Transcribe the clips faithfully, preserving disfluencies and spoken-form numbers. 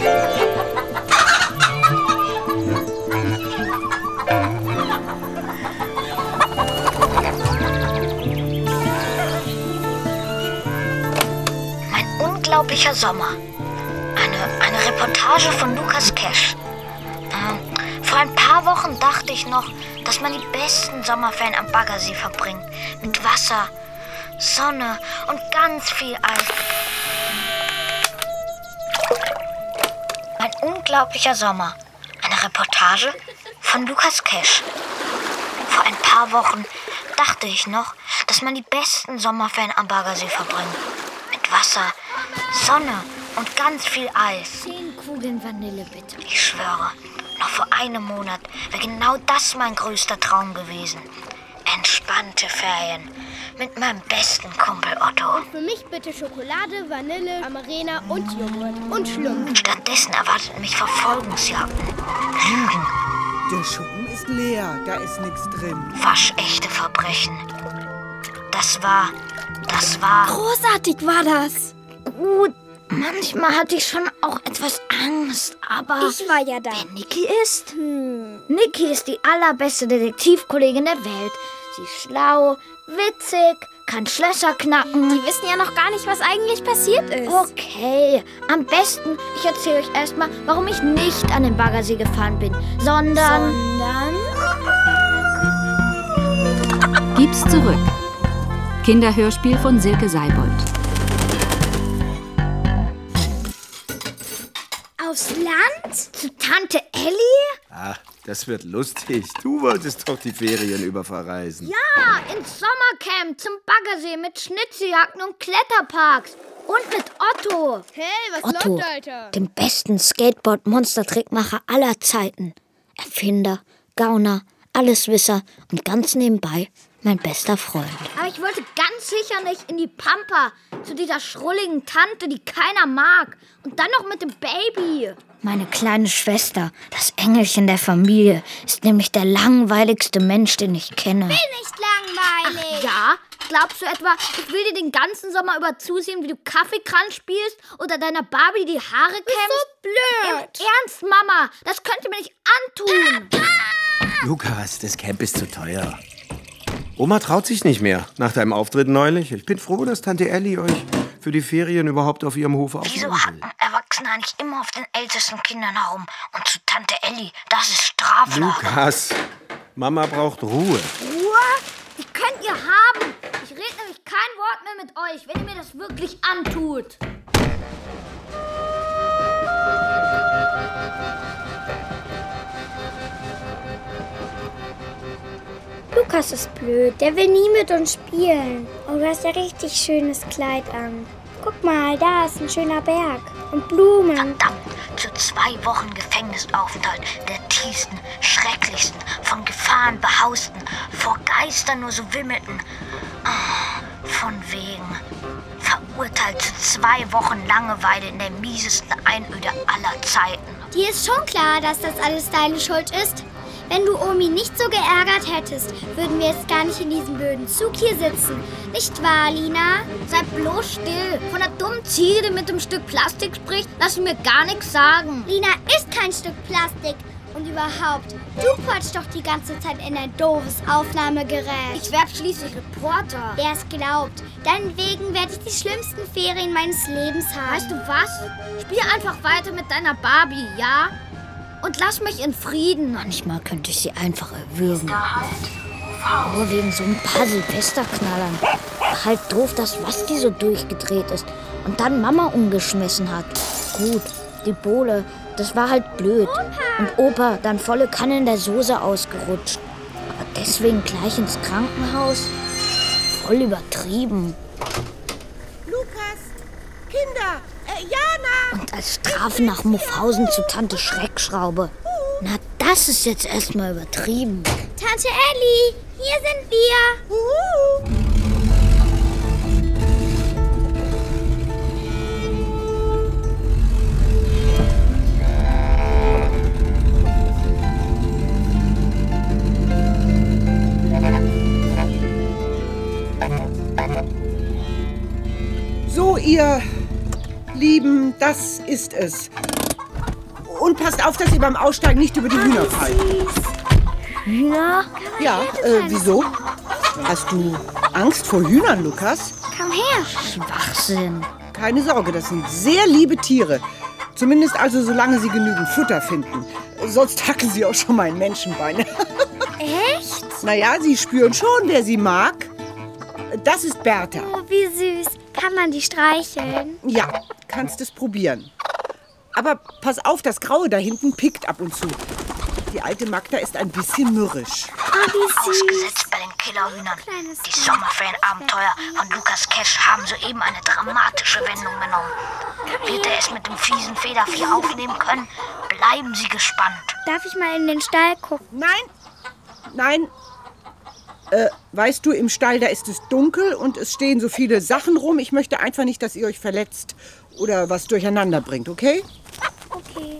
Unglaublicher Sommer. Eine, eine Reportage von Lukas Kesch. Äh, vor ein paar Wochen dachte ich noch, dass man die besten Sommerferien am Baggersee verbringt. Mit Wasser, Sonne und ganz viel Eis. Ein unglaublicher Sommer. Eine Reportage von Lukas Kesch. Vor ein paar Wochen dachte ich noch, dass man die besten Sommerferien am Baggersee verbringt. Mit Wasser, Sonne und ganz viel Eis. Zehn Kugeln Vanille, bitte. Ich schwöre, noch vor einem Monat wäre genau das mein größter Traum gewesen. Entspannte Ferien mit meinem besten Kumpel Otto. Und für mich bitte Schokolade, Vanille, Amarena und Joghurt. Und Schlumpf. Stattdessen erwarteten mich Verfolgungsjagden, Lügen. Der Schuppen ist leer, da ist nichts drin. Waschechte Verbrechen. Das war, das war... Großartig war das. Gut, manchmal hatte ich schon auch etwas Angst, aber... Ich war ja da. Wer Niki ist? Hm. Niki ist die allerbeste Detektivkollegin der Welt. Sie ist schlau, witzig, kann Schlösser knacken. Die wissen ja noch gar nicht, was eigentlich passiert ist. Okay, am besten, ich erzähle euch erstmal, warum ich nicht an den Baggersee gefahren bin, sondern... Sondern... Gib's zurück. Kinderhörspiel von Silke Seibold. Aufs Land? Zu Tante Elli? Ach, das wird lustig. Du wolltest doch die Ferien über verreisen. Ja, ins Sommercamp zum Baggersee mit Schnitzeljagden und Kletterparks. Und mit Otto. Hey, was Otto, läuft, Alter? dem besten Skateboard-Monster-Trickmacher aller Zeiten. Erfinder, Gauner, Alleswisser und ganz nebenbei mein bester Freund. Aber ich wollte ganz sicher nicht in die Pampa, zu dieser schrulligen Tante, die keiner mag. Und dann noch mit dem Baby. Meine kleine Schwester, das Engelchen der Familie, ist nämlich der langweiligste Mensch, den ich kenne. Bin nicht langweilig. Ach ja? Glaubst du etwa, ich will dir den ganzen Sommer über zusehen, wie du Kaffeekranz spielst oder deiner Barbie die Haare kämmst? So blöd. Im Ernst, Mama, das könnt ihr mir nicht antun. Lukas, das Camp ist zu teuer. Oma traut sich nicht mehr nach deinem Auftritt neulich. Ich bin froh, dass Tante Elli euch für die Ferien überhaupt auf ihrem Hof aufnehmen Wieso will. hacken Erwachsene eigentlich immer auf den ältesten Kindern herum? Und zu Tante Elli, das ist strafbar. Lukas, Mama braucht Ruhe. Ruhe? Die könnt ihr haben. Ich rede nämlich kein Wort mehr mit euch, wenn ihr mir das wirklich antut. Lukas ist blöd, der will nie mit uns spielen. Oh, du hast ja richtig schönes Kleid an. Guck mal, da ist ein schöner Berg und Blumen. Verdammt, zu zwei Wochen Gefängnisaufenthalt, der tiefsten, schrecklichsten, von Gefahren behausten, vor Geistern nur so wimmelten. Oh, von wegen. Verurteilt zu zwei Wochen Langeweile in der miesesten Einöde aller Zeiten. Dir ist schon klar, dass das alles deine Schuld ist. Wenn du Omi nicht so geärgert hättest, würden wir jetzt gar nicht in diesem blöden Zug hier sitzen. Nicht wahr, Lina? Sei bloß still. Von der dummen Ziege, die mit dem Stück Plastik spricht, lass mir gar nichts sagen. Lina ist kein Stück Plastik. Und überhaupt, du quatschst doch die ganze Zeit in ein doofes Aufnahmegerät. Ich werd schließlich Reporter. Wer es glaubt, deinetwegen werde ich die schlimmsten Ferien meines Lebens haben. Weißt du was? Spiel einfach weiter mit deiner Barbie, ja? Und lass mich in Frieden. Manchmal könnte ich sie einfach erwürgen. Nur wegen so ein paar Silvesterknallern. Halt doof, dass Basti so durchgedreht ist und dann Mama umgeschmissen hat. Gut, die Bohle, das war halt blöd. Opa. Und Opa dann volle Kanne in der Soße ausgerutscht. Aber deswegen gleich ins Krankenhaus? Voll übertrieben. Lukas, Kinder, äh, Jana! Und als Strafe nach Muffhausen zu Tante Schreckschraube. Na, das ist jetzt erstmal übertrieben. Tante Elli, hier sind wir. Uh. So, ihr Lieben, das ist es. und passt auf, dass ihr beim Aussteigen nicht über die Hühner fallt. Hühner? Ja, äh, wieso? Hast du Angst vor Hühnern, Lukas? Komm her. Schwachsinn. Keine Sorge, das sind sehr liebe Tiere. Zumindest also, solange sie genügend Futter finden. Sonst hacken sie auch schon mal in Menschenbeine. Echt? Naja, sie spüren schon, wer sie mag. Das ist Bertha. Oh, wie süß. Kann man die streicheln? Ja, kannst es probieren. Aber pass auf, das Graue da hinten pickt ab und zu. Die alte Magda ist ein bisschen mürrisch. Oh, wie süß. Ausgesetzt bei den Killerhühnern. Kleines Die Sommerferienabenteuer von Lukas Cash haben soeben eine dramatische Wendung genommen. Wird er es mit dem fiesen Federvieh aufnehmen können? Bleiben Sie gespannt. Darf ich mal in den Stall gucken? Nein, nein. Äh, weißt du, im Stall, da ist es dunkel und es stehen so viele Sachen rum. Ich möchte einfach nicht, dass ihr euch verletzt oder was durcheinander bringt, okay? Okay.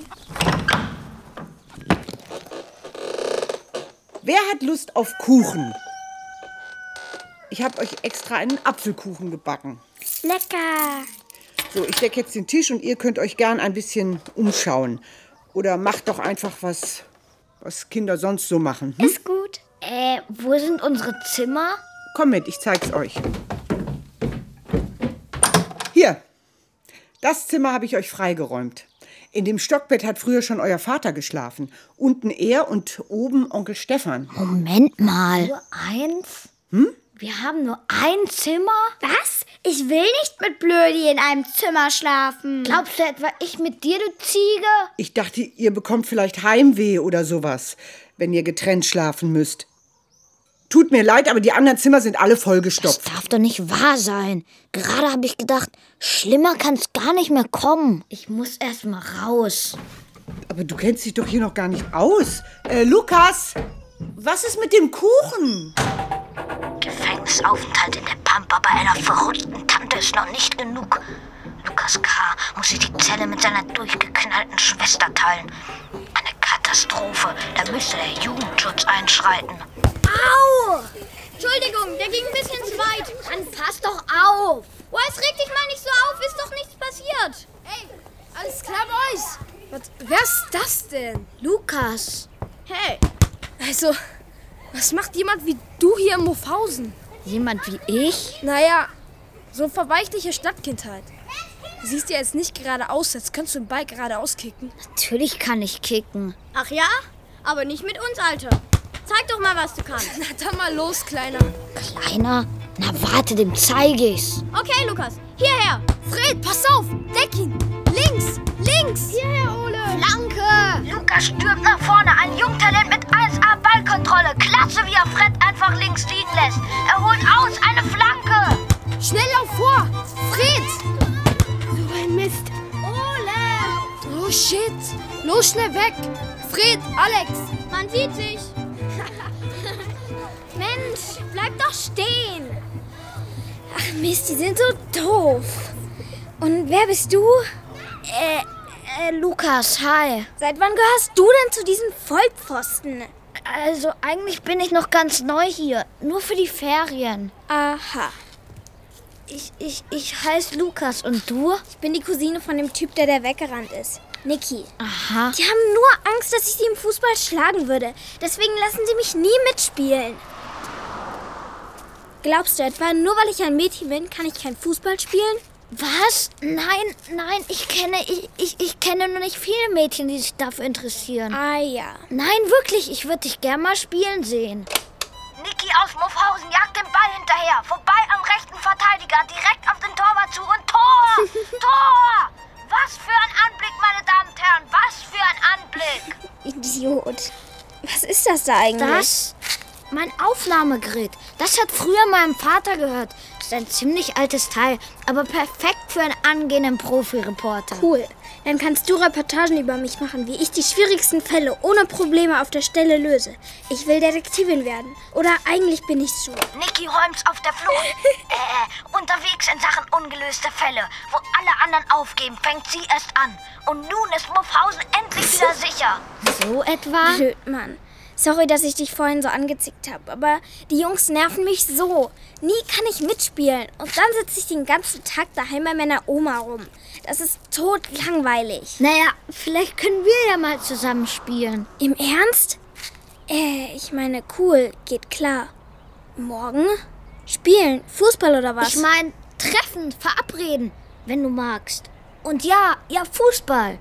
Wer hat Lust auf Kuchen? Ich habe euch extra einen Apfelkuchen gebacken. Lecker. So, ich decke jetzt den Tisch und ihr könnt euch gern ein bisschen umschauen. Oder macht doch einfach was, was Kinder sonst so machen. Hm? Ist gut. Äh, wo sind unsere Zimmer? Komm mit, ich zeig's euch. Hier, das Zimmer habe ich euch freigeräumt. In dem Stockbett hat früher schon euer Vater geschlafen. Unten er und oben Onkel Stefan. Moment mal. Nur eins? Hm? Wir haben nur ein Zimmer? Was? Ich will nicht mit Blödi in einem Zimmer schlafen. Glaubst du etwa, ich mit dir, du Ziege? Ich dachte, ihr bekommt vielleicht Heimweh oder sowas, wenn ihr getrennt schlafen müsst. Tut mir leid, aber die anderen Zimmer sind alle vollgestopft. Das darf doch nicht wahr sein. Gerade habe ich gedacht, schlimmer kann es gar nicht mehr kommen. Ich muss erst mal raus. Aber du kennst dich doch hier noch gar nicht aus. Äh, Lukas, was ist mit dem Kuchen? Gefängnisaufenthalt in der Pampa bei einer verrückten Tante ist noch nicht genug. Lukas K. muss sich die Zelle mit seiner durchgeknallten Schwester teilen. Eine Katastrophe, da müsste der Jugendschutz einschreiten. Au! Entschuldigung, der ging ein bisschen zu weit. Dann pass doch auf. Oh, jetzt reg dich mal nicht so auf, ist doch nichts passiert. Hey, alles klar bei euch? Was, wer ist das denn? Lukas. Hey, also, was macht jemand wie du hier in Muffhausen? Jemand wie ich? Naja, so verweichliche Stadtkindheit. Du siehst ja jetzt nicht gerade aus, als könntest du den Ball geradeaus kicken. Natürlich kann ich kicken. Ach ja? Aber nicht mit uns, Alter. Zeig doch mal, was du kannst. Na, dann mal los, Kleiner. Kleiner? Na warte, dem zeige ich's. Okay, Lukas, hierher. Fred, pass auf, deck ihn. Links, links. Hierher, Ole. Flanke! Lukas stürmt nach vorne, ein Jungtalent mit eins A Ballkontrolle. Klasse, wie er Fred einfach links liegen lässt. Er holt aus, eine Flanke. Schnell lauf vor. Fred. So ein Mist. Ole. Oh, shit. Los, schnell weg. Fred, Alex. Man sieht sich. Mensch, bleib doch stehen. Ach Mist, die sind so doof. Und wer bist du? Äh, äh, Lukas, hi. Seit wann gehörst du denn zu diesen Vollpfosten? Also, eigentlich bin ich noch ganz neu hier. Nur für die Ferien. Aha. Ich, ich, ich heiße Lukas. Und du? Ich bin die Cousine von dem Typ, der da weggerannt ist. Niki. Aha. Die haben nur Angst, dass ich sie im Fußball schlagen würde. Deswegen lassen sie mich nie mitspielen. Glaubst du etwa, nur weil ich ein Mädchen bin, kann ich kein Fußball spielen? Was? Nein, nein, ich kenne, ich, ich, ich kenne nur nicht viele Mädchen, die sich dafür interessieren. Ah ja. Nein, wirklich, ich würde dich gern mal spielen sehen. Niki aus Muffhausen jagt den Ball hinterher. Vorbei am rechten Verteidiger, direkt auf den Torwart zu und Tor! Tor! Was für ein Anblick, meine Damen und Herren, was für ein Anblick! Idiot. Was ist das da eigentlich? Das? Mein Aufnahmegerät. Das hat früher meinem Vater gehört. Das ist ein ziemlich altes Teil, aber perfekt für einen angehenden Profi-Reporter. Cool. Dann kannst du Reportagen über mich machen, wie ich die schwierigsten Fälle ohne Probleme auf der Stelle löse. Ich will Detektivin werden. Oder eigentlich bin ich so. Niki Holmes auf der Flucht. äh, unterwegs in Sachen ungelöste Fälle. Wo alle anderen aufgeben, fängt sie erst an. Und nun ist Muffhausen endlich wieder sicher. So etwa? Blöd, Mann. Sorry, dass ich dich vorhin so angezickt habe, aber die Jungs nerven mich so. Nie kann ich mitspielen und dann sitze ich den ganzen Tag daheim bei meiner Oma rum. Das ist totlangweilig. Naja, vielleicht können wir ja mal zusammen spielen. Im Ernst? Äh, ich meine, cool, geht klar. Morgen? Spielen? Fußball oder was? Ich meine, treffen, verabreden, wenn du magst. Und ja, ja, Fußball.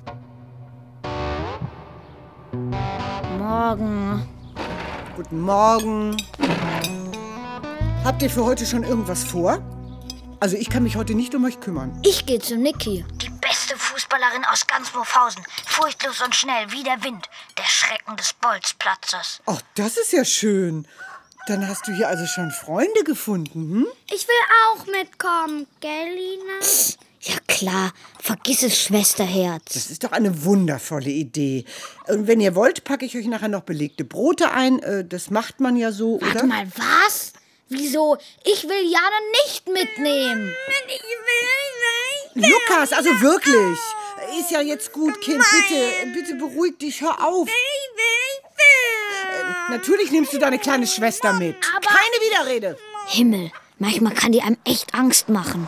Morgen. Guten Morgen. Habt ihr für heute schon irgendwas vor? Also ich kann mich heute nicht um euch kümmern. Ich gehe zu Niki. Die beste Fußballerin aus ganz Muffhausen. Furchtlos und schnell wie der Wind. Der Schrecken des Bolzplatzes. Ach, das ist ja schön. Dann hast du hier also schon Freunde gefunden, hm? Ich will auch mitkommen, gell, Lina? Ja klar, vergiss es, Schwesterherz. Das ist doch eine wundervolle Idee. Und wenn ihr wollt, packe ich euch nachher noch belegte Brote ein. Das macht man ja so, Warte oder? mal, was? Wieso? Ich will Jana nicht mitnehmen. Ich will nicht. Lukas, also wirklich. Ist ja jetzt gut, Kind. Bitte, bitte beruhig dich, hör auf. Ich will. Äh, natürlich nimmst du deine kleine Schwester mit. Aber- Keine Widerrede. Himmel, manchmal kann die einem echt Angst machen.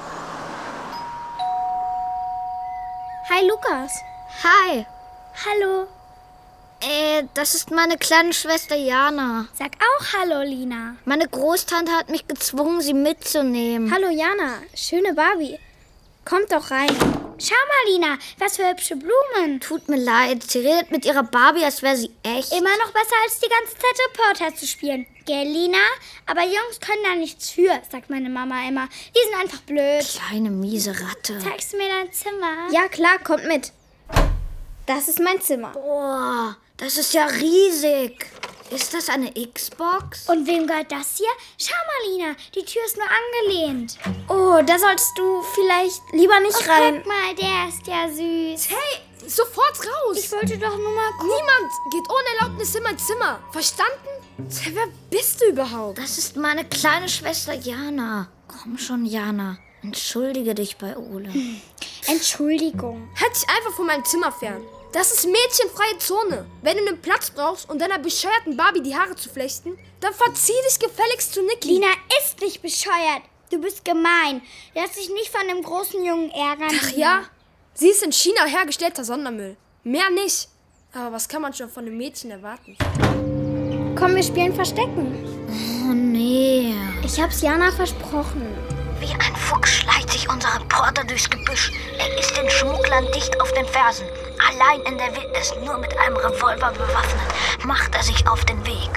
Hi, Lukas. Hi. Hallo. Äh, das ist meine kleine Schwester Jana. Sag auch Hallo, Lina. Meine Großtante hat mich gezwungen, sie mitzunehmen. Hallo, Jana. Schöne Barbie. Kommt doch rein. Schau mal, Lina, was für hübsche Blumen. Tut mir leid, sie redet mit ihrer Barbie, als wäre sie echt. Immer noch besser, als die ganze Zeit Reporter zu spielen. Gell, Lina? Aber Jungs können da nichts für, sagt meine Mama immer. Die sind einfach blöd. Kleine miese Ratte. Zeigst du mir dein Zimmer? Ja, klar, kommt mit. Das ist mein Zimmer. Boah, das ist ja riesig. Ist das eine Xbox? Und wem gehört das hier? Schau mal, Lina, die Tür ist nur angelehnt. Oh, da solltest du vielleicht lieber nicht Oh, rein. guck mal, der ist ja süß. Hey, sofort raus. Ich wollte doch nur mal gucken. Niemand geht ohne Erlaubnis in mein Zimmer. Verstanden? Wer bist du überhaupt? Das ist meine kleine Schwester Jana. Komm schon, Jana. Entschuldige dich bei Ole. Entschuldigung. Halt dich einfach von meinem Zimmer fern. Das ist mädchenfreie Zone. Wenn du einen Platz brauchst, um deiner bescheuerten Barbie die Haare zu flechten, dann verzieh dich gefälligst zu Niki. Lina ist nicht bescheuert. Du bist gemein. Lass dich nicht von dem großen Jungen ärgern. Ach ja, sie ist in China hergestellter Sondermüll. Mehr nicht. Aber was kann man schon von einem Mädchen erwarten? Komm, wir spielen Verstecken. Oh nee. Ich hab's Jana versprochen. Wie ein Fuchs schleicht sich unser Reporter durchs Gebüsch. Er ist den Schmugglern dicht auf den Fersen. Allein in der Wildnis, nur mit einem Revolver bewaffnet, macht er sich auf den Weg.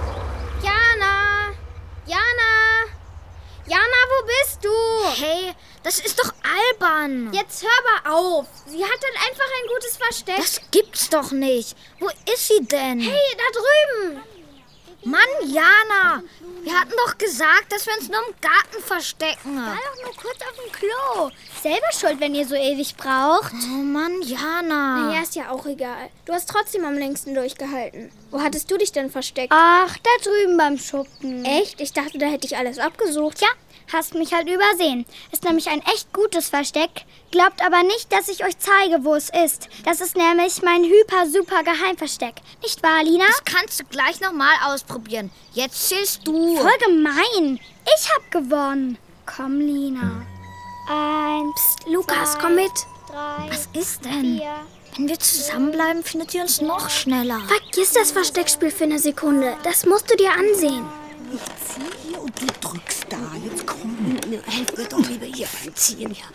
Jana! Jana! Jana, wo bist du? Hey, das ist doch albern. Jetzt hör mal auf. Sie hat dann einfach ein gutes Versteck. Das gibt's doch nicht. Wo ist sie denn? Hey, da drüben. Mann, Jana. Wir hatten doch gesagt, dass wir uns nur im Garten verstecken. War doch nur kurz auf dem Klo. Selber schuld, wenn ihr so ewig braucht. Oh Mann, Jana. Naja, ist ja auch egal. Du hast trotzdem am längsten durchgehalten. Wo hattest du dich denn versteckt? Ach, da drüben beim Schuppen. Echt? Ich dachte, da hätte ich alles abgesucht. Tja, hast mich halt übersehen. Ist nämlich ein echt gutes Versteck. Glaubt aber nicht, dass ich euch zeige, wo es ist. Das ist nämlich mein hyper-super Geheimversteck. Nicht wahr, Lina? Das kannst du gleich nochmal ausprobieren. Jetzt zählst du. Voll gemein. Ich hab gewonnen. Komm, Lina. Eins, Psst, Lukas, zwei, komm mit. drei, Was ist denn? vier. Wenn wir zusammenbleiben, findet ihr uns noch schneller. Vergiss das Versteckspiel für eine Sekunde. Das musst du dir ansehen. Ich zieh hier und du drückst da. Jetzt komm. Helf mir doch lieber hier beim Ziehen. Ja.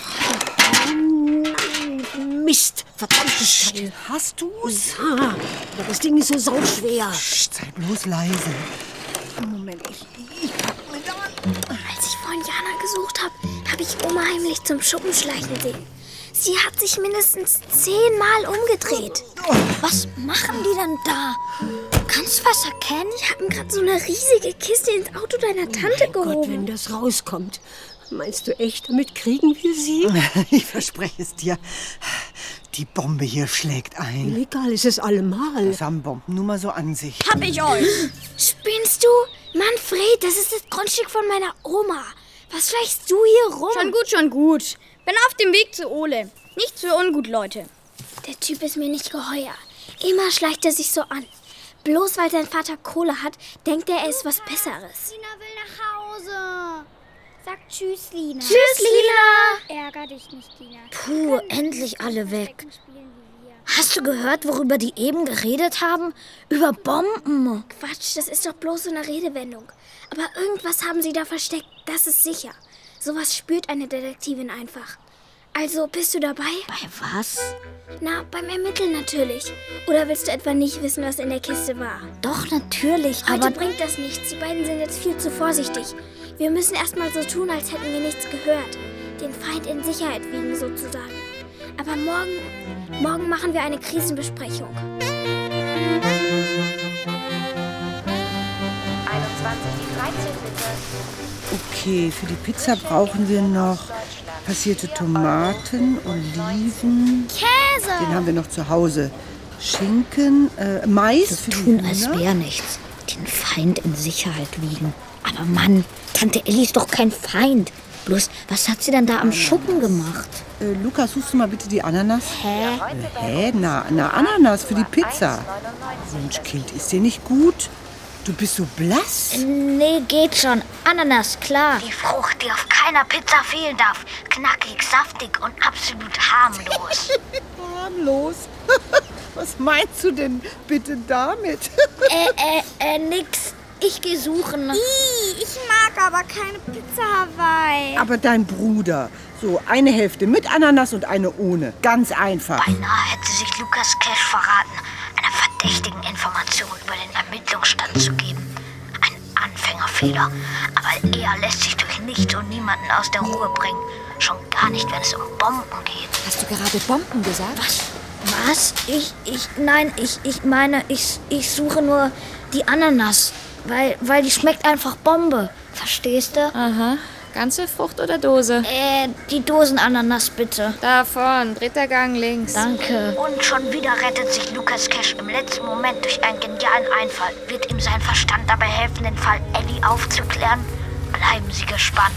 Mist, verdammtes Teil. Hast du's? Ja, aber das Ding ist so sauschwer. Psst, sei bloß leise. Moment, ich, ich pack mir da. Als ich vorhin Jana gesucht habe, habe ich Oma heimlich zum Schuppen schleichen sehen. Sie hat sich mindestens zehnmal umgedreht. Was machen die denn da? Kannst du was erkennen? Die hatten gerade so eine riesige Kiste ins Auto deiner Tante Gott, gehoben. wenn das rauskommt. Meinst du echt, damit kriegen wir sie? Ich verspreche es dir. Die Bombe hier schlägt ein. Egal ist es allemal. Das haben Bomben nur mal so an sich. Hab ich euch. Spinnst du? Manfred, das ist das Grundstück von meiner Oma. Was schleichst du hier rum? Schon gut, schon gut. Bin auf dem Weg zu Ole. Nichts für ungut, Leute. Der Typ ist mir nicht geheuer. Immer schleicht er sich so an. Bloß weil sein Vater Kohle hat, denkt er, er ist was Besseres. Lina will nach Hause. Sag tschüss, Lina. Tschüss, Lina. Ärger dich nicht, Lina. Puh, endlich alle weg. Hast du gehört, worüber die eben geredet haben? Über Bomben. Quatsch, das ist doch bloß so eine Redewendung. Aber irgendwas haben sie da versteckt, das ist sicher. Sowas spürt eine Detektivin einfach. Also, bist du dabei? Bei was? Na, beim Ermitteln natürlich. Oder willst du etwa nicht wissen, was in der Kiste war? Doch, natürlich, Heute aber... bringt das nichts. Die beiden sind jetzt viel zu vorsichtig. Wir müssen erst mal so tun, als hätten wir nichts gehört. Den Feind in Sicherheit wiegen, sozusagen. Aber morgen, morgen machen wir eine Krisenbesprechung. einundzwanzig dreizehn bitte. Okay, für die Pizza brauchen wir noch passierte Tomaten, Oliven. Käse! Den haben wir noch zu Hause. Schinken, äh, Mais für die Tun, als Hühner. wäre nichts. Den Feind in Sicherheit wiegen. Aber Mann, Tante Elli ist doch kein Feind. Bloß, was hat sie denn da am Schuppen gemacht? Äh, Lukas, suchst du mal bitte die Ananas? Hä? Äh, hä? Na, na, Ananas für die Pizza. Mensch, Kind, ist dir nicht gut? Du bist so blass. Nee, geht schon. Ananas, klar. Die Frucht, die auf keiner Pizza fehlen darf. Knackig, saftig und absolut harmlos. Harmlos? Was meinst du denn bitte damit? äh, äh, äh, nix. Ich geh suchen. Ih, ich mag aber keine Pizza Hawaii. Aber dein Bruder. So, eine Hälfte mit Ananas und eine ohne. Ganz einfach. Beinahe hätte sich Lukas Cash verraten, einer verdächtigen Information über den Ermittlungsstand zu geben. Ein Anfängerfehler. Aber er lässt sich durch nichts und niemanden aus der Ruhe bringen. Schon gar nicht, wenn es um Bomben geht. Hast du gerade Bomben gesagt? Was? Was? Ich, ich, nein, ich, ich meine, ich, ich suche nur die Ananas. Weil, weil die schmeckt einfach Bombe. Verstehst du? Aha. Ganze Frucht oder Dose? Äh, die Dosenananas bitte. Da vorn, dritter Gang links. Danke. Und schon wieder rettet sich Lukas Cash im letzten Moment durch einen genialen Einfall. Wird ihm sein Verstand dabei helfen, den Fall Ellie aufzuklären? Bleiben Sie gespannt.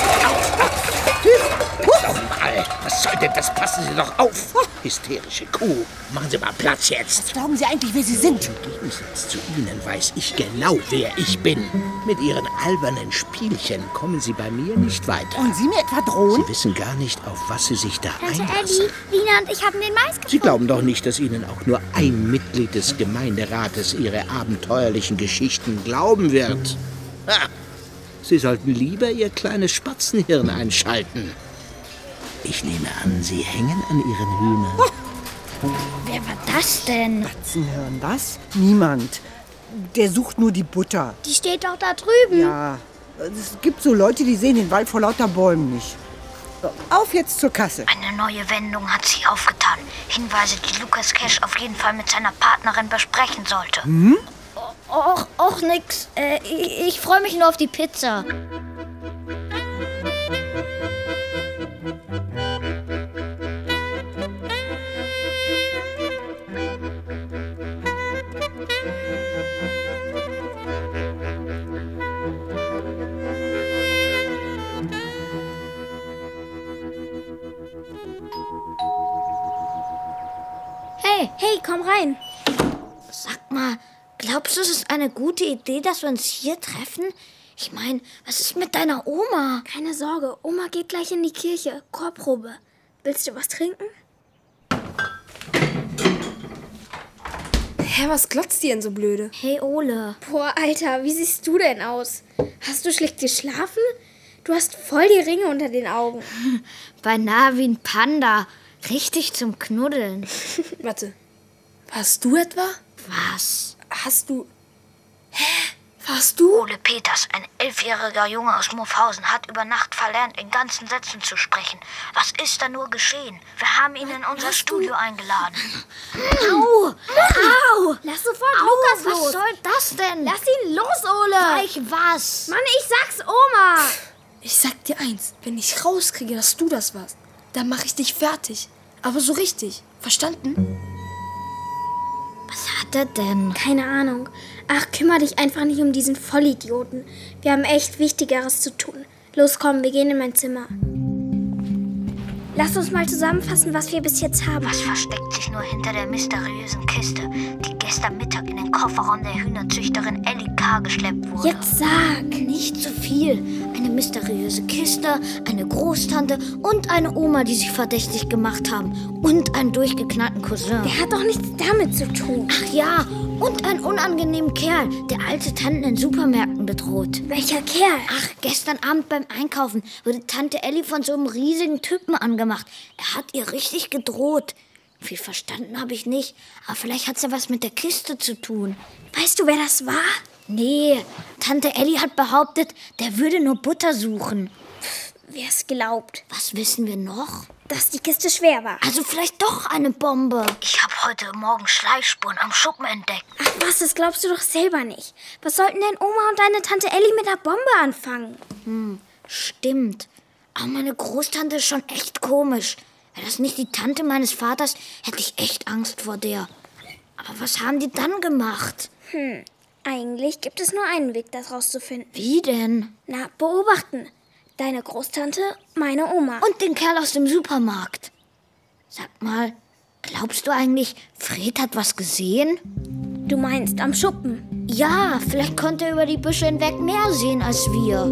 Mal, was soll denn das? Passen Sie doch auf. Hysterische Kuh. Machen Sie mal Platz jetzt. Was glauben Sie eigentlich, wer Sie sind? Im Gegensatz zu Ihnen weiß ich genau, wer ich bin. Mit Ihren albernen Spielchen kommen Sie bei mir nicht weiter. Und Sie mir etwa drohen? Sie wissen gar nicht, auf was Sie sich da Tante einlassen. Elli, Lina und ich haben den Mais gefunden. Sie glauben doch nicht, dass Ihnen auch nur ein Mitglied des Gemeinderates Ihre abenteuerlichen Geschichten glauben wird. Ha! Sie sollten lieber Ihr kleines Spatzenhirn einschalten. Ich nehme an, Sie hängen an Ihren Hühnern. Oh. Wer war das denn? Spatzenhirn, was? Niemand. Der sucht nur die Butter. Die steht doch da drüben. Ja, es gibt so Leute, die sehen den Wald vor lauter Bäumen nicht. So, auf jetzt zur Kasse. Eine neue Wendung hat sich aufgetan. Hinweise, die Lukas Cash auf jeden Fall mit seiner Partnerin besprechen sollte. Hm? Och, och nix. Äh, ich ich freue mich nur auf die Pizza. Hey, hey, komm rein. Sag mal, glaubst du, es ist eine gute Idee, dass wir uns hier treffen? Ich meine, was ist mit deiner Oma? Keine Sorge, Oma geht gleich in die Kirche. Chorprobe. Willst du was trinken? Hä, was glotzt ihr denn so blöde? Hey, Ole. Boah, Alter, wie siehst du denn aus? Hast du schlecht geschlafen? Du hast voll die Ringe unter den Augen. Beinahe wie ein Panda. Richtig zum Knuddeln. Warte, warst du etwa? Was? Hast du... Hä? Warst du? Ole Peters, ein elfjähriger Junge aus Muffhausen, hat über Nacht verlernt, in ganzen Sätzen zu sprechen. Was ist da nur geschehen? Wir haben ihn in unser Studio eingeladen. Au! Au! Lass sofort Au, Lukas was los. soll das denn? Lass ihn los, Ole. Gleich was? Mann, ich sag's Oma. Ich sag dir eins, wenn ich rauskriege, dass du das warst, dann mach ich dich fertig. Aber so richtig. Verstanden? Was hat er denn? Keine Ahnung. Ach, kümmere dich einfach nicht um diesen Vollidioten. Wir haben echt Wichtigeres zu tun. Los, komm, wir gehen in mein Zimmer. Lass uns mal zusammenfassen, was wir bis jetzt haben. Was versteckt sich nur hinter der mysteriösen Kiste, die gestern Mittag in den Kofferraum der Hühnerzüchterin Ellie K. geschleppt wurde? Jetzt sag! Nicht zu viel. Eine mysteriöse Kiste, eine Großtante und eine Oma, die sich verdächtig gemacht haben. Und einen durchgeknallten Cousin. Der hat doch nichts damit zu tun. Ach ja, und einen unangenehmen Kerl, der alte Tanten in Supermärkten bedroht. Welcher Kerl? Ach, gestern Abend beim Einkaufen wurde Tante Ellie von so einem riesigen Typen angemacht. Er hat ihr richtig gedroht. Viel verstanden habe ich nicht, aber vielleicht hat es ja was mit der Kiste zu tun. Weißt du, wer das war? Nee, Tante Ellie hat behauptet, der würde nur Butter suchen. Wer es glaubt? Was wissen wir noch? Dass die Kiste schwer war. Also vielleicht doch eine Bombe. Ich habe heute Morgen Schleifspuren am Schuppen entdeckt. Ach was, das glaubst du doch selber nicht. Was sollten denn Oma und deine Tante Ellie mit der Bombe anfangen? Hm, stimmt. Aber meine Großtante ist schon echt komisch. Wäre das nicht die Tante meines Vaters, hätte ich echt Angst vor der. Aber was haben die dann gemacht? Hm, eigentlich gibt es nur einen Weg, das rauszufinden. Wie denn? Na, beobachten. Deine Großtante, meine Oma. Und den Kerl aus dem Supermarkt. Sag mal, glaubst du eigentlich, Fred hat was gesehen? Du meinst am Schuppen? Ja, vielleicht konnte er über die Büsche hinweg mehr sehen als wir.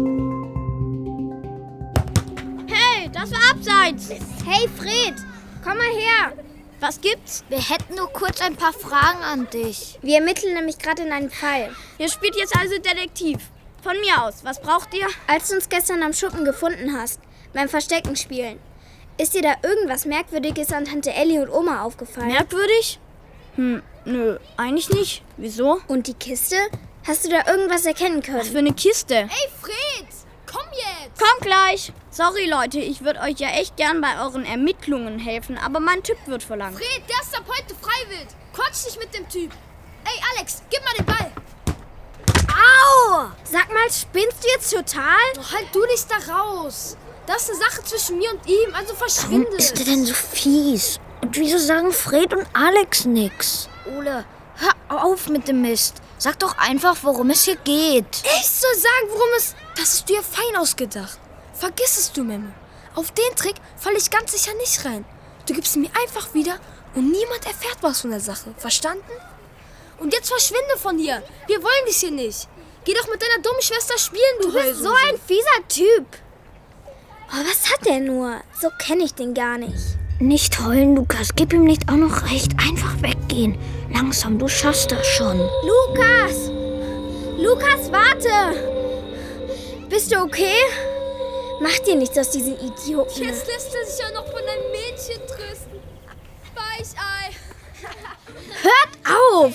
Hey, das war abseits. Hey, Fred, komm mal her. Was gibt's? Wir hätten nur kurz ein paar Fragen an dich. Wir ermitteln nämlich gerade in einen Fall. Ihr spielt jetzt also Detektiv. Von mir aus, was braucht ihr? Als du uns gestern am Schuppen gefunden hast, beim Verstecken spielen, ist dir da irgendwas Merkwürdiges an Tante Ellie und Oma aufgefallen? Merkwürdig? Hm, nö, eigentlich nicht. Wieso? Und die Kiste? Hast du da irgendwas erkennen können? Was für eine Kiste? Ey, Fred, komm jetzt! Komm gleich! Sorry, Leute, ich würde euch ja echt gern bei euren Ermittlungen helfen, aber mein Typ wird verlangt. Fred, der ist ab heute freiwillig. Quatsch nicht mit dem Typ. Ey, Alex, gib mal den Ball. Au! Sag mal, spinnst du jetzt total? Doch halt du nicht da raus. Das ist eine Sache zwischen mir und ihm, also verschwinde. Warum ist der denn so fies? Und wieso sagen Fred und Alex nix? Ole, hör auf mit dem Mist. Sag doch einfach, worum es hier geht. Ich soll sagen, worum es... Das ist dir fein ausgedacht. Vergiss es, du Memme. Auf den Trick falle ich ganz sicher nicht rein. Du gibst ihn mir einfach wieder und niemand erfährt was von der Sache. Verstanden? Und jetzt verschwinde von hier. Wir wollen dich hier nicht. Geh doch mit deiner dummen Schwester spielen, du Du bist so ein fieser Typ. Oh, was hat der nur? So kenne ich den gar nicht. Nicht heulen, Lukas. Gib ihm nicht auch noch recht. Einfach weggehen. Langsam, du schaffst das schon. Lukas! Lukas, warte! Bist du okay? Mach dir nichts aus diesen Idioten. Jetzt lässt er sich ja noch von einem Mädchen trösten. Weichei. Hört auf!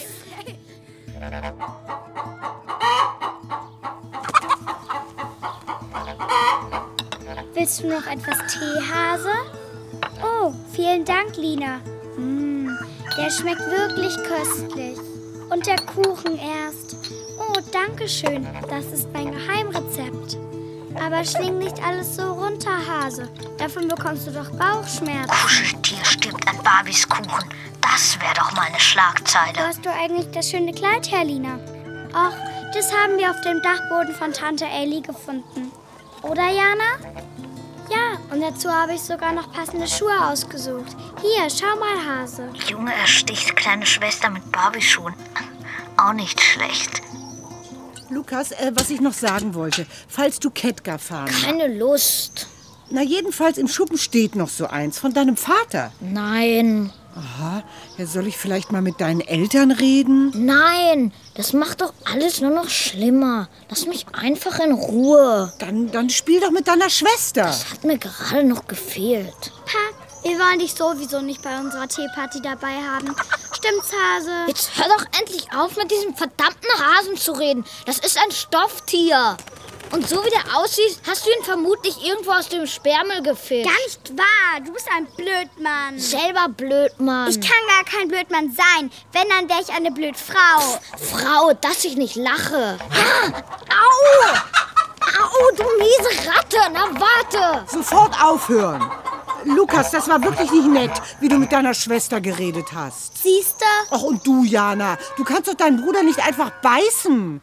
Willst du noch etwas Tee, Hase? Oh, vielen Dank, Lina. Mm, der schmeckt wirklich köstlich. Und der Kuchen erst. Oh, danke schön. Das ist mein Geheimrezept. Aber schling nicht alles so runter, Hase. Davon bekommst du doch Bauchschmerzen. Kuscheltier stirbt an Barbies Kuchen. Das wäre doch mal eine Schlagzeile. Wo hast du eigentlich das schöne Kleid her, Lina? Ach, das haben wir auf dem Dachboden von Tante Ellie gefunden. Oder, Jana? Ja, und dazu habe ich sogar noch passende Schuhe ausgesucht. Hier, schau mal, Hase. Junge ersticht kleine Schwester mit Barbie-Schuhen. Auch nicht schlecht. Lukas, äh, was ich noch sagen wollte. Falls du Kettgar fahren Keine Lust. Na, jedenfalls im Schuppen steht noch so eins. Von deinem Vater. Nein. Aha, ja, soll ich vielleicht mal mit deinen Eltern reden? Nein, das macht doch alles nur noch schlimmer. Lass mich einfach in Ruhe. Dann, dann spiel doch mit deiner Schwester. Das hat mir gerade noch gefehlt. Pa, wir wollen dich sowieso nicht bei unserer Teeparty dabei haben. Stimmt's, Hase? Jetzt hör doch endlich auf, mit diesem verdammten Hasen zu reden. Das ist ein Stofftier. Und so wie der aussieht, hast du ihn vermutlich irgendwo aus dem Sperrmüll gefischt. Gar nicht wahr. Du bist ein Blödmann. Selber Blödmann. Ich kann gar kein Blödmann sein. Wenn, dann wäre ich eine Blödfrau. Frau, dass ich nicht lache. Ah, au! Au, du miese Ratte. Na, warte. Sofort aufhören. Lukas, das war wirklich nicht nett, wie du mit deiner Schwester geredet hast. Siehst du? Ach, und du, Jana, du kannst doch deinen Bruder nicht einfach beißen.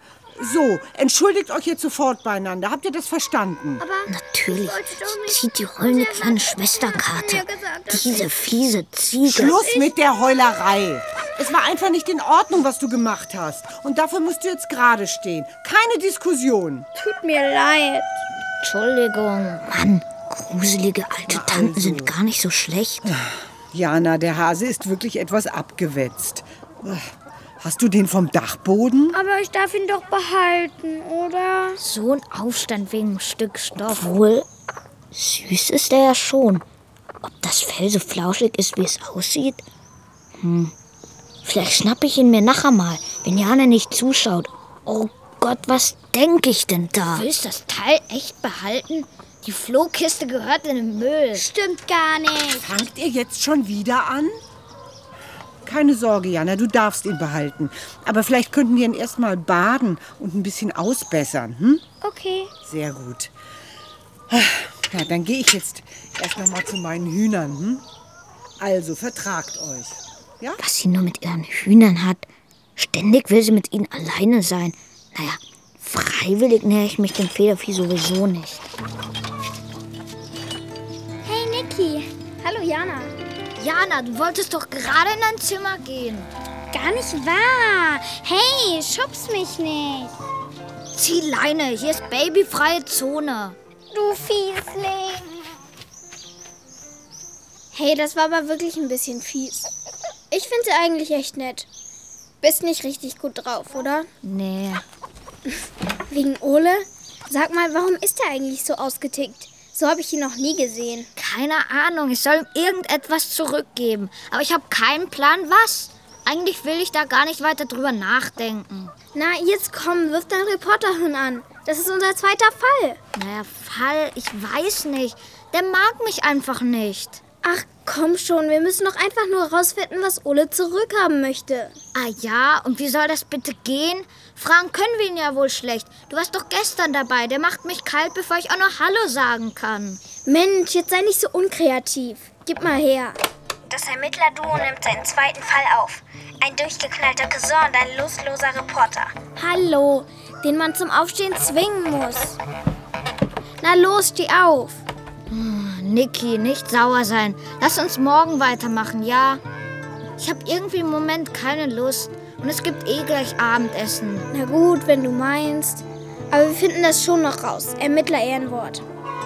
So, entschuldigt euch jetzt sofort beieinander. Habt ihr das verstanden? Aber natürlich. Sie zieht die heulende kleine Schwesterkarte. Diese fiese Ziege. Schluss mit der Heulerei. Es war einfach nicht in Ordnung, was du gemacht hast. Und dafür musst du jetzt gerade stehen. Keine Diskussion. Tut mir leid. Entschuldigung. Mann, gruselige alte Tanten also. sind gar nicht so schlecht. Jana, der Hase ist wirklich etwas abgewetzt. Hast du den vom Dachboden? Aber ich darf ihn doch behalten, oder? So ein Aufstand wegen einem Stück Stoff. Wohl, süß ist er ja schon. Ob das Fell so flauschig ist, wie es aussieht? Hm. Vielleicht schnappe ich ihn mir nachher mal, wenn Jana nicht zuschaut. Oh Gott, was denke ich denn da? Du willst das Teil echt behalten? Die Flohkiste gehört in den Müll. Stimmt gar nicht. Fangt ihr jetzt schon wieder an? Keine Sorge, Jana, du darfst ihn behalten. Aber vielleicht könnten wir ihn erst mal baden und ein bisschen ausbessern. Hm? Okay. Sehr gut. Ja, dann gehe ich jetzt erst noch mal zu meinen Hühnern. Hm? Also, vertragt euch. Ja? Was sie nur mit ihren Hühnern hat. Ständig will sie mit ihnen alleine sein. Naja, freiwillig nähere ich mich dem Federvieh sowieso nicht. Hey, Niki. Hallo, Jana. Jana, du wolltest doch gerade in dein Zimmer gehen. Gar nicht wahr. Hey, schubst mich nicht. Zieh Leine, hier ist babyfreie Zone. Du Fiesling. Hey, das war aber wirklich ein bisschen fies. Ich finde sie eigentlich echt nett. Bist nicht richtig gut drauf, oder? Nee. Wegen Ole? Sag mal, warum ist er eigentlich so ausgetickt? So habe ich ihn noch nie gesehen. Keine Ahnung, ich soll ihm irgendetwas zurückgeben. Aber ich habe keinen Plan, was. Eigentlich will ich da gar nicht weiter drüber nachdenken. Na, jetzt komm, wirf dein Reporterhirn an. Das ist unser zweiter Fall. Naja, Fall, ich weiß nicht. Der mag mich einfach nicht. Ach, komm schon, wir müssen doch einfach nur rausfinden, was Ole zurückhaben möchte. Ah ja, und wie soll das bitte gehen? Fragen können wir ihn ja wohl schlecht. Du warst doch gestern dabei. Der macht mich kalt, bevor ich auch noch Hallo sagen kann. Mensch, jetzt sei nicht so unkreativ. Gib mal her. Das Ermittlerduo nimmt seinen zweiten Fall auf. Ein durchgeknallter Cousin und ein lustloser Reporter. Hallo, den man zum Aufstehen zwingen muss. Na los, steh auf. Niki, nicht sauer sein. Lass uns morgen weitermachen, ja? Ich habe irgendwie im Moment keine Lust. Und es gibt eh gleich Abendessen. Na gut, wenn du meinst. Aber wir finden das schon noch raus. Ermittler-Ehrenwort.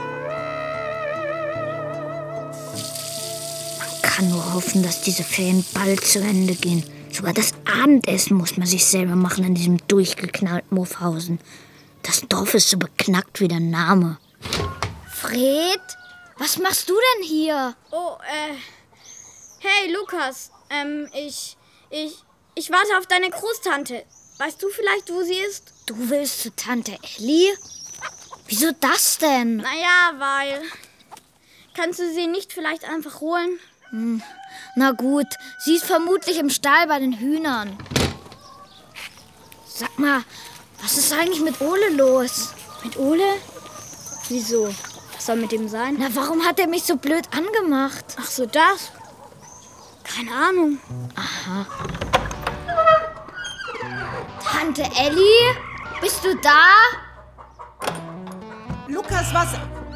Man kann nur hoffen, dass diese Ferien bald zu Ende gehen. Sogar das Abendessen muss man sich selber machen in diesem durchgeknallten Muffhausen. Das Dorf ist so beknackt wie der Name. Fred? Was machst du denn hier? Oh, äh... Hey, Lukas. Ähm, ich... Ich... Ich warte auf deine Großtante. Weißt du vielleicht, wo sie ist? Du willst zu Tante Elli? Wieso das denn? Naja, weil... Kannst du sie nicht vielleicht einfach holen? Hm. Na gut, sie ist vermutlich im Stall bei den Hühnern. Sag mal, was ist eigentlich mit Ole los? Mit Ole? Wieso? Was soll mit ihm sein? Na, warum hat er mich so blöd angemacht? Ach so, das? Keine Ahnung. Aha. Tante Elli? Bist du da? Lukas, was...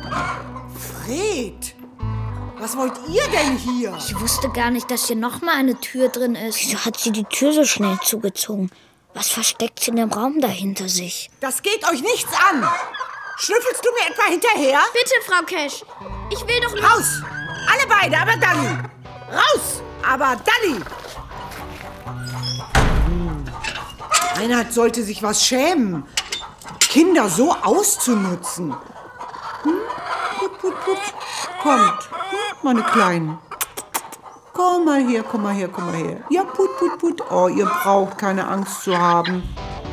Fred! Was wollt ihr denn hier? Ich wusste gar nicht, dass hier noch mal eine Tür drin ist. Wieso hat sie die Tür so schnell zugezogen? Was versteckt sie in dem Raum da hinter sich? Das geht euch nichts an! Schnüffelst du mir etwa hinterher? Bitte, Frau Kesch. Ich will doch... Raus! Alle beide, aber Dalli! Raus! Aber Dalli! Reinhard sollte sich was schämen. Kinder so auszunutzen. Hm? Put, put, put. Kommt, hm? meine Kleinen. Komm mal her, komm mal her, komm mal her. Ja, put, put, put. Oh, ihr braucht keine Angst zu haben.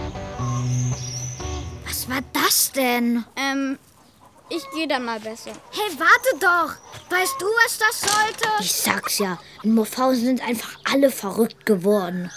Was war das denn? Ähm, ich gehe dann mal besser. Hey, warte doch. Weißt du, was das sollte? Ich sag's ja, in Muffhausen sind einfach alle verrückt geworden.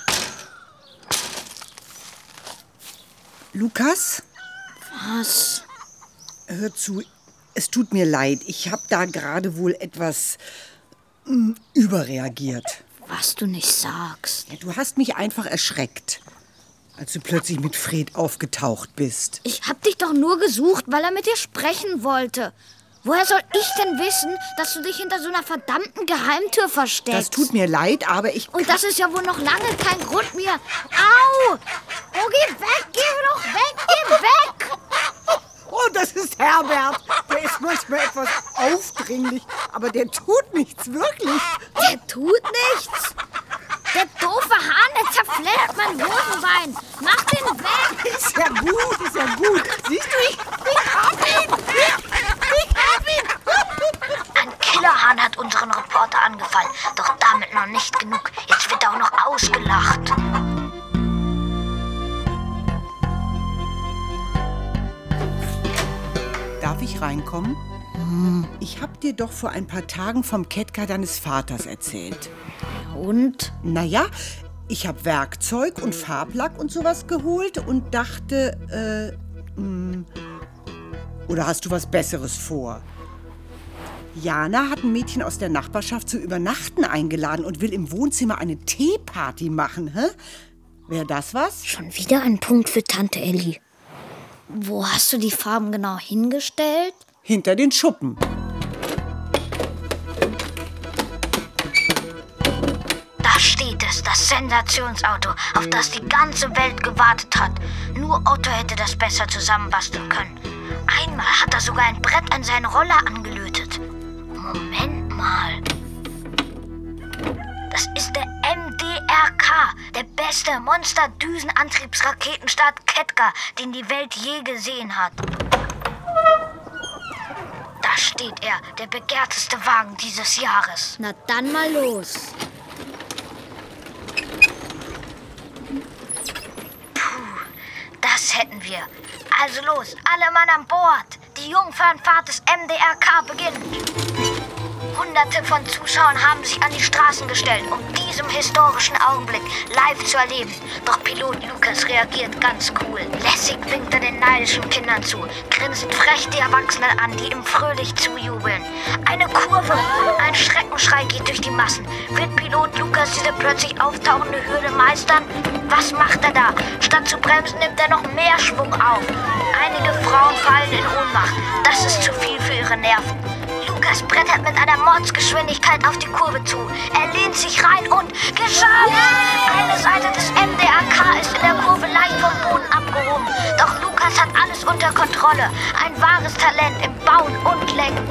Lukas? Was? Hör zu, es tut mir leid. Ich habe da gerade wohl etwas mh, überreagiert. Was du nicht sagst. Ja, du hast mich einfach erschreckt. als du plötzlich mit Fred aufgetaucht bist. Ich hab dich doch nur gesucht, weil er mit dir sprechen wollte. Woher soll ich denn wissen, dass du dich hinter so einer verdammten Geheimtür versteckst? Das tut mir leid, aber ich... Und das ist ja wohl noch lange kein Grund mehr. Au! Oh, geh weg, geh doch weg, geh weg! Oh, das ist Herbert. Der ist manchmal etwas aufdringlich, aber der tut nichts, wirklich. Der tut nichts? Der doofe Hahn, der zerfleddert mein Hosenbein. Mach den weg! Ist ja gut, ist ja gut. Siehst du, ich, ich hab ihn! Ich, ich hab ihn! Ein Killerhahn hat unseren Reporter angefallen. Doch damit noch nicht genug. Jetzt wird er auch noch ausgelacht. Darf ich reinkommen? Hm. Ich hab dir doch vor ein paar Tagen vom Ketka deines Vaters erzählt. Und? Naja, ich hab Werkzeug und Farblack und sowas geholt und dachte, äh, mh, oder hast du was Besseres vor? Jana hat ein Mädchen aus der Nachbarschaft zu Übernachten eingeladen und will im Wohnzimmer eine Teeparty machen, hä? Wäre das was? Schon wieder ein Punkt für Tante Elli. Wo hast du die Farben genau hingestellt? Hinter den Schuppen. Da steht es, das Sensationsauto, auf das die ganze Welt gewartet hat. Nur Otto hätte das besser zusammenbasteln können. Einmal hat er sogar ein Brett an seinen Roller angelötet. Moment mal. Das ist der M D R K, der beste Monster-Düsenantriebsraketenstart Ketka, den die Welt je gesehen hat. Da steht er, der begehrteste Wagen dieses Jahres. Na dann mal los. Puh, das hätten wir. Also los, alle Mann an Bord. Die Jungfernfahrt des M D R K beginnt. Hunderte von Zuschauern haben sich an die Straßen gestellt, um diesen historischen Augenblick live zu erleben. Doch Pilot Lukas reagiert ganz cool. Lässig winkt er den neidischen Kindern zu, grinst frech die Erwachsenen an, die ihm fröhlich zujubeln. Eine Kurve, ein Schreckenschrei geht durch die Massen. Wird Pilot Lukas diese plötzlich auftauchende Hürde meistern? Was macht er da? Statt zu bremsen nimmt er noch mehr Schwung auf. Einige Frauen fallen in Ohnmacht. Das ist zu viel für ihre Nerven. Lukas brettert mit einer Mordsgeschwindigkeit auf die Kurve zu. Er lehnt sich rein und geschafft! Eine Seite des M D R K ist in der Kurve leicht vom Boden abgehoben. Doch Lukas hat alles unter Kontrolle. Ein wahres Talent im Bauen und Lenken.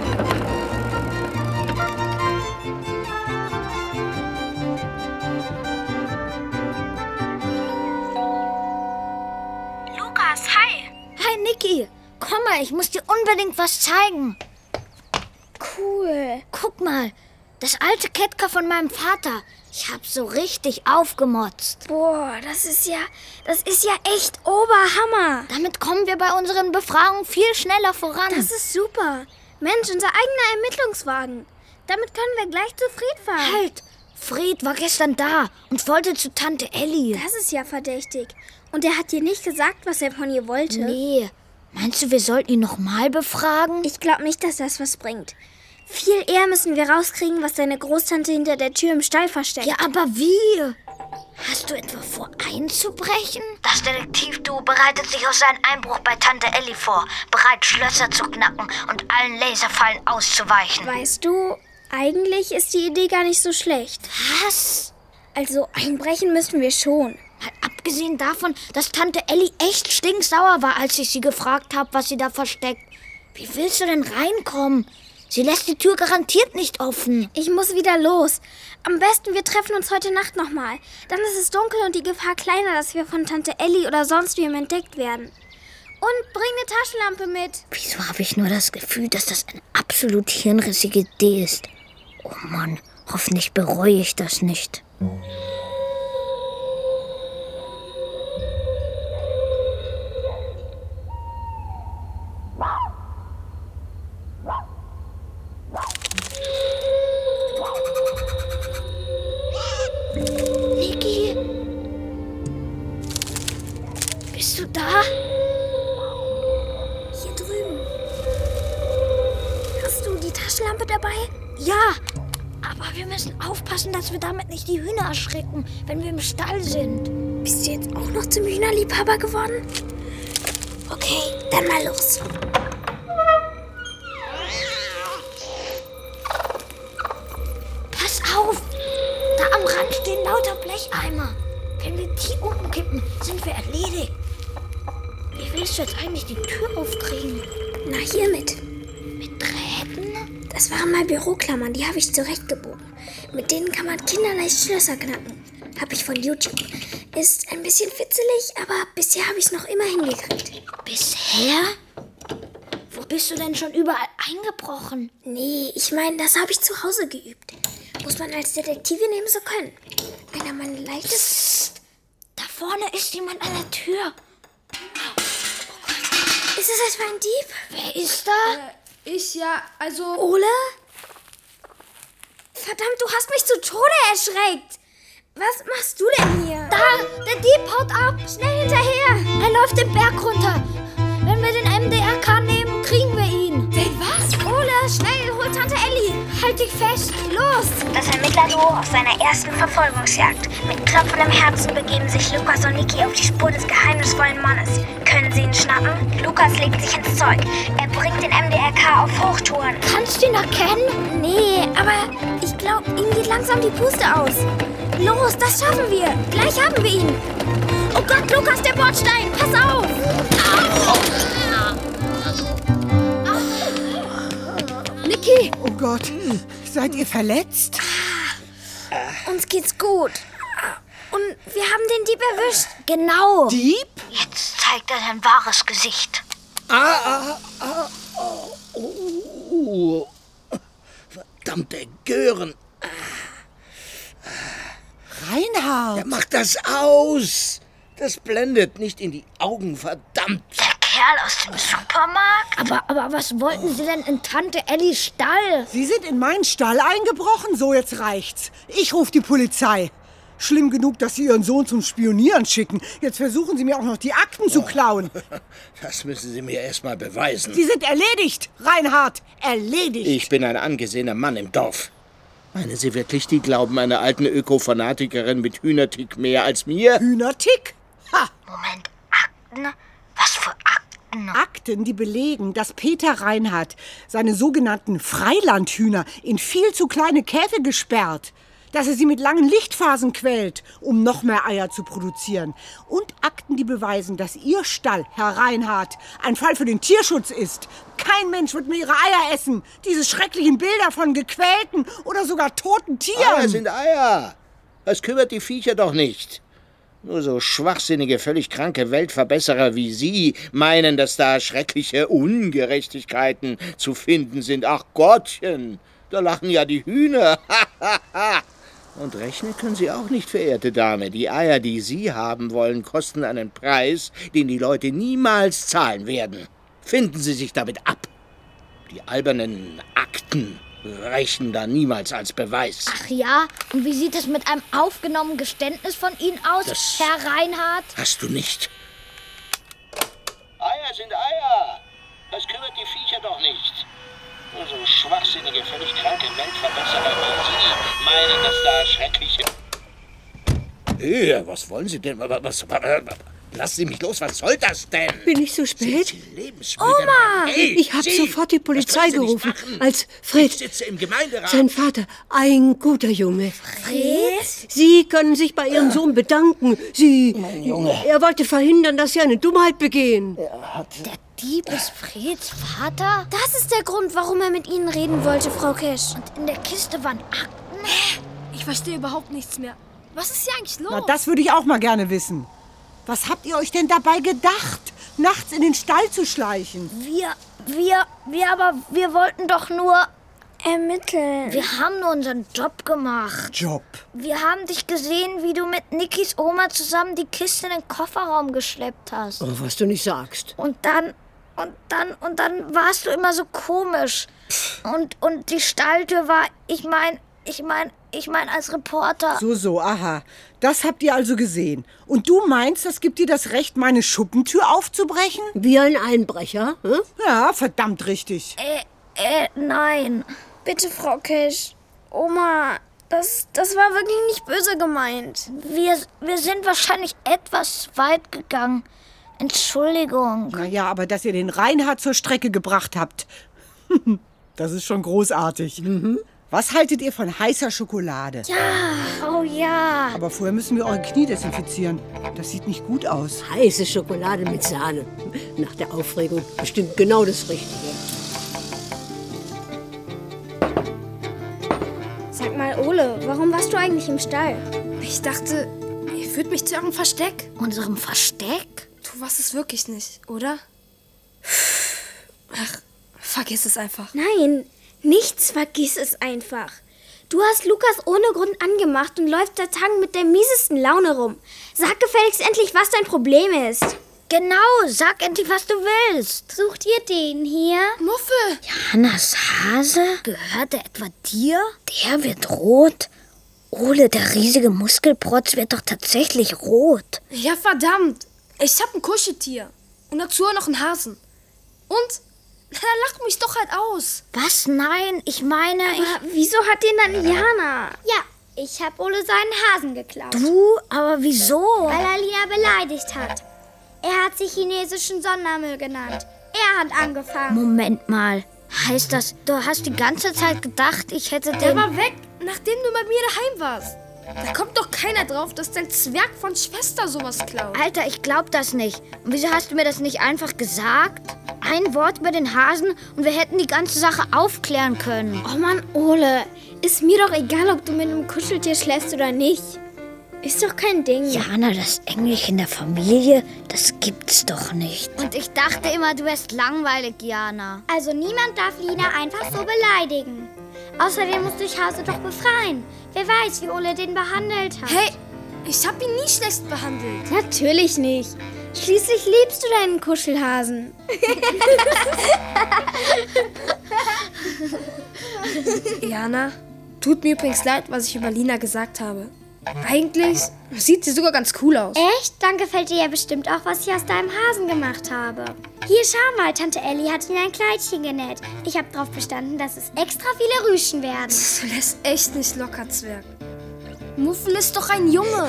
Lukas, hi! Hi, Niki. Komm mal, ich muss dir unbedingt was zeigen. Cool. Guck mal, das alte Ketka von meinem Vater. Ich hab's so richtig aufgemotzt. Boah, das ist ja, das ist ja echt Oberhammer. Damit kommen wir bei unseren Befragungen viel schneller voran. Das ist super. Mensch, unser eigener Ermittlungswagen. Damit können wir gleich zu Fred fahren. Halt! Fred war gestern da und wollte zu Tante Elli. Das ist ja verdächtig. Und er hat dir nicht gesagt, was er von ihr wollte? Nee. Meinst du, wir sollten ihn nochmal befragen? Ich glaube nicht, dass das was bringt. Viel eher müssen wir rauskriegen, was deine Großtante hinter der Tür im Stall versteckt. Ja, aber wie? Hast du etwa vor, einzubrechen? Das Detektivduo bereitet sich auf seinen Einbruch bei Tante Elli vor, bereit, Schlösser zu knacken und allen Laserfallen auszuweichen. Weißt du, eigentlich ist die Idee gar nicht so schlecht. Was? Also, einbrechen müssen wir schon. Abgesehen davon, dass Tante Elli echt stinksauer war, als ich sie gefragt habe, was sie da versteckt. Wie willst du denn reinkommen? Sie lässt die Tür garantiert nicht offen. Ich muss wieder los. Am besten, wir treffen uns heute Nacht nochmal. Dann ist es dunkel und die Gefahr kleiner, dass wir von Tante Elli oder sonst wem entdeckt werden. Und bring eine Taschenlampe mit. Wieso habe ich nur das Gefühl, dass das eine absolut hirnrissige Idee ist? Oh Mann, hoffentlich bereue ich das nicht. Niki? Bist du da? Hier drüben. Hast du die Taschenlampe dabei? Ja, aber wir müssen müssen aufpassen, dass wir damit nicht die Hühner erschrecken, wenn wir im Stall sind. Bist du jetzt auch noch zum Hühnerliebhaber geworden? Okay, dann mal los. Pass auf! Da am Rand stehen lauter Blecheimer. Wenn wir die umkippen, sind wir erledigt. Wie willst du jetzt eigentlich die Tür aufkriegen? Na, hiermit. Mit Drähten? Das waren mal Büroklammern, die habe ich zurechtgebogen. Mit denen kann man kinderleicht Schlösser knacken. Habe ich von YouTube. Ist ein bisschen fitzelig, aber bisher habe ich es noch immer hingekriegt. Bisher? Wo bist du denn schon überall eingebrochen? Nee, ich meine, das habe ich zu Hause geübt. Muss man als Detektivin eben so können. Einer meiner leichtesten... Da vorne ist jemand an der Tür. Ist es etwa ein Dieb? Wer ist da? Äh, ich ja, also... Ole? Verdammt, du hast mich zu Tode erschreckt. Was machst du denn hier? Da, der Dieb haut ab. Schnell hinterher. Er läuft den Berg runter. Wenn wir den M D R K nehmen, kriegen wir ihn. Den was? Ole, schnell, hol Tante Elli. Halt dich fest, los. Das Ermittlerduo auf seiner ersten Verfolgungsjagd. Mit klopfendem Herzen begeben sich Lukas und Niki auf die Spur des geheimnisvollen Mannes. Können sie ihn schnappen? Lukas legt sich ins Zeug. Er bringt den M D R K auf Hochtouren. Kannst du ihn erkennen? Nee, aber ich glaube, ihm geht langsam die Puste aus. Los, das schaffen wir. Gleich haben wir ihn. Oh Gott, Lukas, der Bordstein. Pass auf. Au. Niki. Oh Gott, seid ihr verletzt? Uns geht's gut. Und wir haben den Dieb erwischt. Genau. Dieb? Jetzt zeigt er sein wahres Gesicht. Ah, ah, ah, oh, oh. Verdammte Gören. Reinhard. Ja, mach das aus. Das blendet nicht in die Augen, verdammt. Der Kerl aus dem Supermarkt? Aber, aber was wollten Sie denn in Tante Ellis Stall? Sie sind in meinen Stall eingebrochen? So, jetzt reicht's. Ich rufe die Polizei. Schlimm genug, dass Sie Ihren Sohn zum Spionieren schicken. Jetzt versuchen Sie mir auch noch die Akten zu klauen. Das müssen Sie mir erst mal beweisen. Sie sind erledigt, Reinhard. Erledigt. Ich bin ein angesehener Mann im Dorf. Meinen Sie wirklich, die glauben einer alten Öko-Fanatikerin mit Hühnertick mehr als mir? Hühnertick? Ha! Moment, Akten? Was für Akten? Akten, die belegen, dass Peter Reinhardt seine sogenannten Freilandhühner in viel zu kleine Käfige gesperrt, dass er sie mit langen Lichtphasen quält, um noch mehr Eier zu produzieren. Und Akten, die beweisen, dass Ihr Stall, Herr Reinhardt, ein Fall für den Tierschutz ist. Kein Mensch wird mehr Ihre Eier essen. Diese schrecklichen Bilder von gequälten oder sogar toten Tieren. Eier sind Eier. Das kümmert die Viecher doch nicht. Nur so schwachsinnige, völlig kranke Weltverbesserer wie Sie meinen, dass da schreckliche Ungerechtigkeiten zu finden sind. Ach Gottchen, da lachen ja die Hühner. Und rechnen können Sie auch nicht, verehrte Dame. Die Eier, die Sie haben wollen, kosten einen Preis, den die Leute niemals zahlen werden. Finden Sie sich damit ab. Die albernen Akten reichen da niemals als Beweis. Ach ja, und wie sieht es mit einem aufgenommenen Geständnis von Ihnen aus, das Herr Reinhardt? Hast du nicht. Eier sind Eier. Das kümmert die Viecher doch nicht. Nur so schwachsinnige, völlig kranke Weltverbesserer wie Sie meinen, dass da schreckliche... Ja, was wollen Sie denn? Was, was, was, lassen Sie mich los, was soll das denn? Bin ich so spät? Oma! Hey, ich habe sofort die Polizei gerufen, als Fred, ich sitze im Gemeinderat. Sein Vater, ein guter Junge. Fred? Sie können sich bei Ihrem Sohn bedanken. Sie... Mein Junge. Er wollte verhindern, dass Sie eine Dummheit begehen. Er hat... Der Dieb ist Freds Vater? Das ist der Grund, warum er mit Ihnen reden wollte, Frau Kesch. Und in der Kiste waren Akten? Ich verstehe überhaupt nichts mehr. Was ist hier eigentlich los? Na, das würde ich auch mal gerne wissen. Was habt ihr euch denn dabei gedacht, nachts in den Stall zu schleichen? Wir, wir, wir aber, wir wollten doch nur... Ermitteln. Wir haben nur unseren Job gemacht. Job? Wir haben dich gesehen, wie du mit Nikis Oma zusammen die Kiste in den Kofferraum geschleppt hast. Oh, was du nicht sagst. Und dann, und dann, und dann warst du immer so komisch. Und, und die Stalltür war, ich mein, ich mein, ich mein als Reporter. So, so, aha. Das habt ihr also gesehen. Und du meinst, das gibt dir das Recht, meine Schuppentür aufzubrechen? Wie ein Einbrecher, hm? Ja, verdammt richtig. Äh, äh, nein. Bitte, Frau Kesch. Oma, Das, das war wirklich nicht böse gemeint. Wir, wir sind wahrscheinlich etwas weit gegangen. Entschuldigung. Naja, aber dass ihr den Reinhard zur Strecke gebracht habt, das ist schon großartig. Mhm. Was haltet ihr von heißer Schokolade? Ja, oh ja. Aber vorher müssen wir eure Knie desinfizieren. Das sieht nicht gut aus. Heiße Schokolade mit Sahne. Nach der Aufregung bestimmt genau das Richtige. Sag mal, Ole, warum warst du eigentlich im Stall? Ich dachte, ihr führt mich zu eurem Versteck. Unserem Versteck? Du warst es wirklich nicht, oder? Ach, vergiss es einfach. Nein, nichts, vergiss es einfach. Du hast Lukas ohne Grund angemacht und läufst seit Tagen mit der miesesten Laune rum. Sag gefälligst endlich, was dein Problem ist. Genau, sag endlich, was du willst. Sucht ihr den hier? Muffe! Johannas Hase? Gehört er etwa dir? Der wird rot? Ole, der riesige Muskelprotz wird doch tatsächlich rot. Ja, verdammt. Ich hab ein Kuscheltier. Und dazu noch einen Hasen. Und? Na, lach mich doch halt aus. Was? Nein, ich meine... Aber ich... wieso hat den dann Jana? Ja, ich hab Ole seinen Hasen geklaut. Du? Aber wieso? Weil er Lina beleidigt hat. Er hat sich chinesischen Sondermüll genannt. Er hat angefangen. Moment mal. Heißt das, du hast die ganze Zeit gedacht, ich hätte den... Der war weg, nachdem du bei mir daheim warst. Da kommt doch keiner drauf, dass dein Zwerg von Schwester sowas klaut. Alter, ich glaub das nicht. Und wieso hast du mir das nicht einfach gesagt? Ein Wort über den Hasen und wir hätten die ganze Sache aufklären können. Oh Mann, Ole, ist mir doch egal, ob du mit einem Kuscheltier schläfst oder nicht. Ist doch kein Ding. Jana, das Englisch in der Familie, das gibt's doch nicht. Und ich dachte immer, du wärst langweilig, Jana. Also niemand darf Lina einfach so beleidigen. Außerdem musst du dich Hase doch befreien. Wer weiß, wie Ole den behandelt hat. Hey, ich hab ihn nie schlecht behandelt. Natürlich nicht. Schließlich liebst du deinen Kuschelhasen. Jana, tut mir übrigens leid, was ich über Lina gesagt habe. Eigentlich sieht sie sogar ganz cool aus. Echt? Dann gefällt dir ja bestimmt auch, was ich aus deinem Hasen gemacht habe. Hier, schau mal, Tante Elli hat ihn ein Kleidchen genäht. Ich habe darauf bestanden, dass es extra viele Rüschen werden. Du lässt echt nicht locker, Zwerg. Muffel ist doch ein Junge.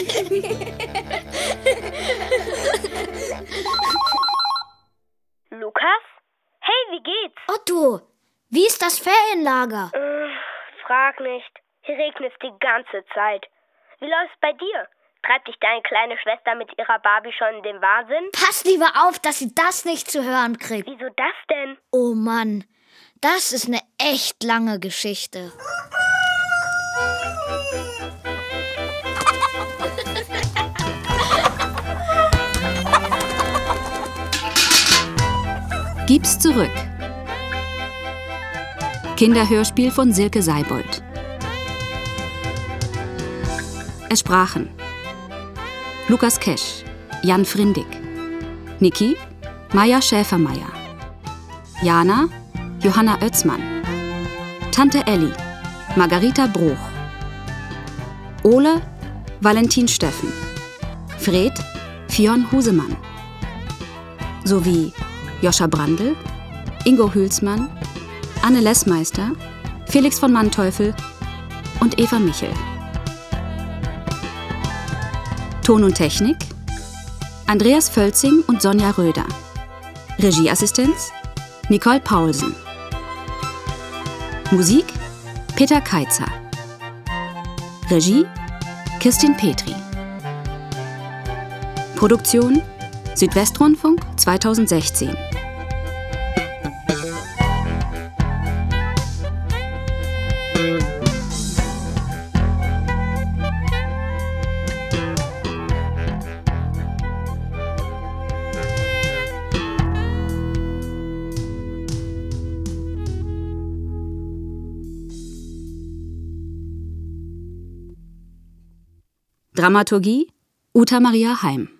Lukas? Hey, wie geht's? Otto, wie ist das Ferienlager? Äh, frag nicht. Hier regnet es die ganze Zeit. Wie läuft's bei dir? Treibt dich deine kleine Schwester mit ihrer Barbie schon in den Wahnsinn? Pass lieber auf, dass sie das nicht zu hören kriegt. Wieso das denn? Oh Mann, das ist eine echt lange Geschichte. Gib's zurück. Kinderhörspiel von Silke Seibold. Es sprachen Lukas Kesch, Jan Frindig, Niki, Maja Schäfermeier, Jana, Johanna Oetzmann, Tante Elli, Margarita Bruch, Ole, Valentin Steffen, Fred, Fionn Husemann, sowie Joscha Brandl, Ingo Hülsmann, Anne Lessmeister, Felix von Manteuffel und Eva Michel. Ton und Technik Andreas Völzing und Sonja Röder. Regieassistenz Nicole Paulsen. Musik Peter Keitzer. Regie Kirstin Petri. Produktion Südwestrundfunk zweitausendsechzehn. Dramaturgie Uta Maria Heim.